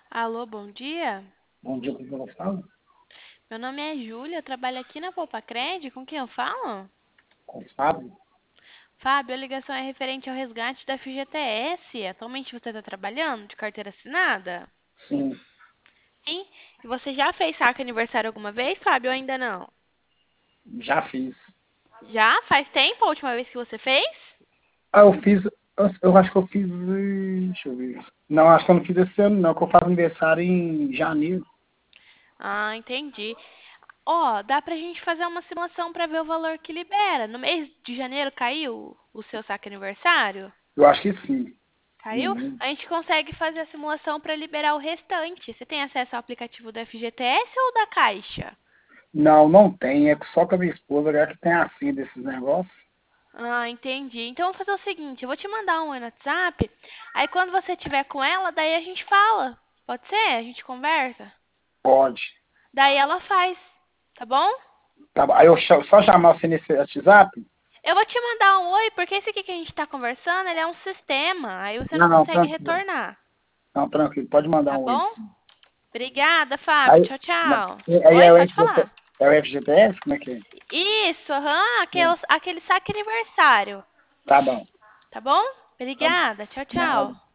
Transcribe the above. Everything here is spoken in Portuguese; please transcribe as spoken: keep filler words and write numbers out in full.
Alô, bom dia. Bom dia, com quem eu falo? Meu nome é Júlia, eu trabalho aqui na Poupa-Cred. Com quem eu falo? Com o Fábio? Fábio, a ligação é referente ao resgate da F G T S. Atualmente você está trabalhando de carteira assinada? Sim, Sim. E você já fez saque aniversário alguma vez, Fábio, ou ainda não? já fiz. Já? Faz tempo a última vez que você fez? Ah, eu fiz, eu, eu acho que eu fiz, eh, deixa eu ver. Não, acho que eu não fiz esse ano não, que eu faço aniversário em janeiro. Ah, entendi. Ó, dá pra gente fazer uma simulação pra ver o valor que libera. No mês de janeiro caiu o seu saque aniversário? Eu acho que sim. Caiu? Uhum. A gente consegue fazer a simulação para liberar o restante. Você tem acesso ao aplicativo do F G T S ou da Caixa? Não, não tem, é só com a minha esposa, é que tem a senha desses negócios. Ah, entendi. Então vamos fazer o seguinte, eu vou te mandar um no WhatsApp. Aí quando você tiver com ela, daí a gente fala. Pode ser? A gente conversa. Pode. Daí ela faz, tá bom? Tá bom. Aí eu cha- só chamar você nesse WhatsApp? Eu vou te mandar um oi, porque esse aqui que a gente tá conversando, ele é um sistema. Aí você não Não, não, consegue tranquilo. retornar, Não, tranquilo, pode mandar tá um oi bom? sim. Obrigada, Fábio. Aí, Tchau, não, tchau. aí Oi, é o pode F G T, falar. é o F G T S? Como é que é? Isso, aham, É. aquele, aquele saque aniversário. Tá bom, Tá bom? tá bom. Obrigada. Tchau, Nada. tchau.